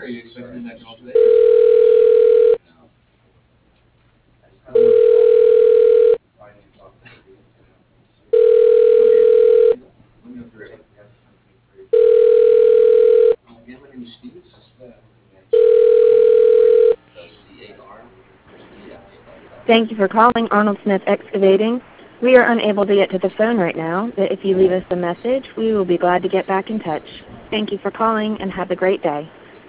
Thank you for calling Arnold Smith Excavating. We are unable to get to the phone right now, but if you leave us a message, we will be glad to get back in touch. Thank you for calling and have a great day.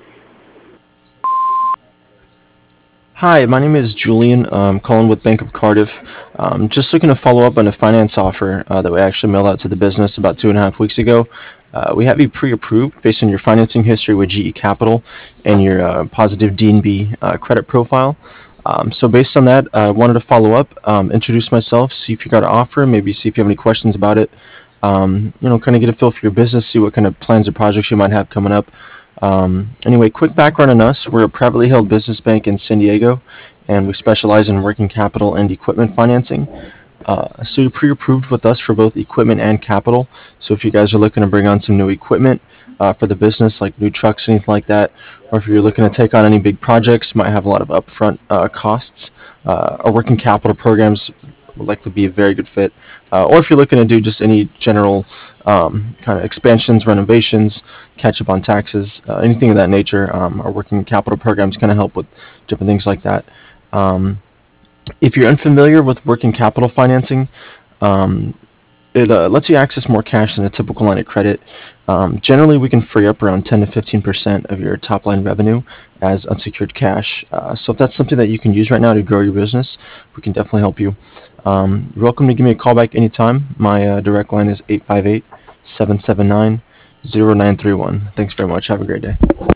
Hi, my name is Julian. I'm calling with Bank of Cardiff. Just looking to follow up on a finance offer that we actually mailed out to the business about 2.5 weeks ago. We have you pre-approved based on your financing history with GE Capital and your positive D&B credit profile. So based on that, I wanted to follow up, introduce myself, see if you got an offer, maybe see if you have any questions about it. Kind of get a feel for your business, see what kind of plans or projects you might have coming up. Anyway, quick background on us. We're a privately held business bank in San Diego, and we specialize in working capital and equipment financing. So you're pre-approved with us for both equipment and capital. So if you guys are looking to bring on some new equipment for the business, like new trucks, anything like that, or if you're looking to take on any big projects, might have a lot of upfront costs, our working capital programs will likely be a very good fit. Or if you're looking to do just any general kind of expansions, renovations, catch up on taxes, anything of that nature, our working capital programs kind of help with different things like that. Um, if you're unfamiliar with working capital financing, um, it lets you access more cash than a typical line of credit. Generally, we can free up around 10 to 15% of your top line revenue as unsecured cash. So if that's something that you can use right now to grow your business, we can definitely help you. You're welcome to give me a call back anytime. My direct line is 858 779 0931. Thanks very much. Have a great day.